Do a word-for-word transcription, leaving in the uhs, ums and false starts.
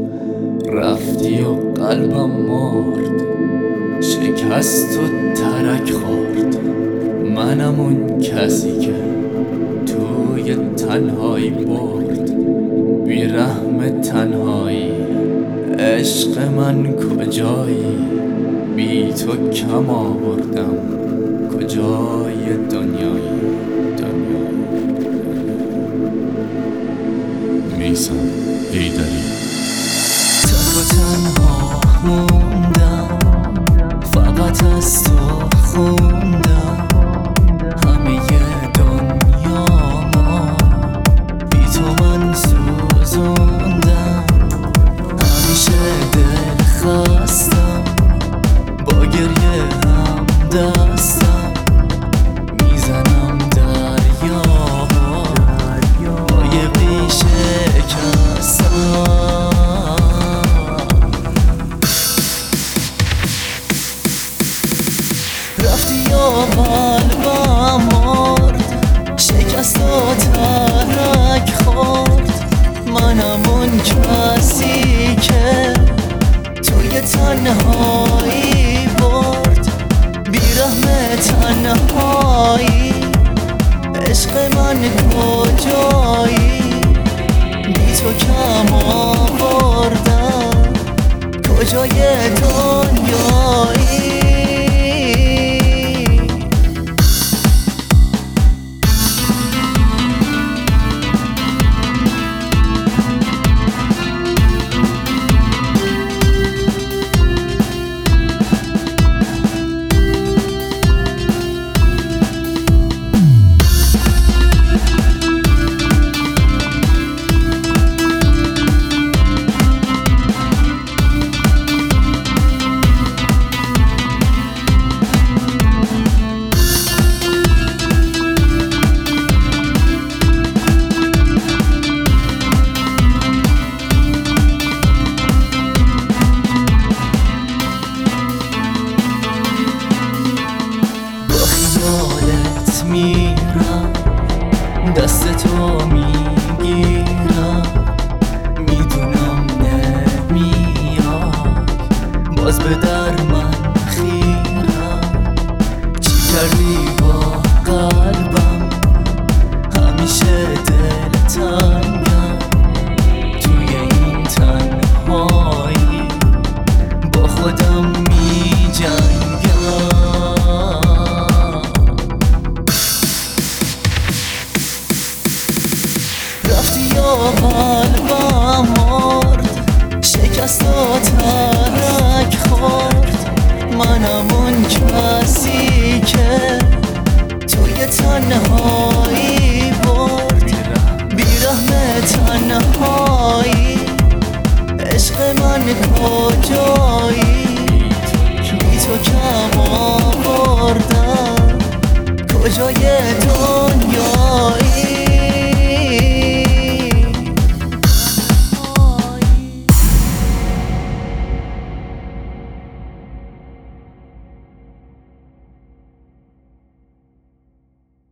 رفتی و قلبم مرد، شکست و ترک خورد. منم اون کسی که توی تنهایی برد. بیرحم تنهایی عشق من کجایی؟ بی تو کم آوردم کجای دنیایی؟ دنیایی میثم حیدری. تنها تنها موندم، فقط از تو خوندم همه دنیامو، بی تو من سوزوندم. همیشه دل خستم، با گریه هم دستم میزنم دریا، با یه بیشه کستم. رفتی و قلبم مرد، شکست و ترک خورد. منم اون کسی که توی تنهایی برد. بیرحم تنهایی عشق من کجایی؟ بی تو کم آوردم کجای دنیایی؟ میرم دست تو میگیرم، میدونم نمیای باز به در من خیرم. چی کردی با قلبم؟ همیشه دل تنگم توی این تنهایی، با خودم میجنگم. قلبم مرد، شکست و ترک خورد. منم اون کسی که توی تنها